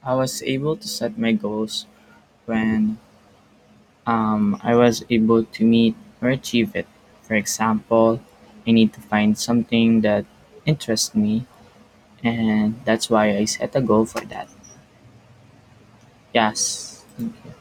I was able to set my goals when I was able to meet or achieve it. For example, I need to find something that interests me, and that's why I set a goal for that. Yes. Thank you.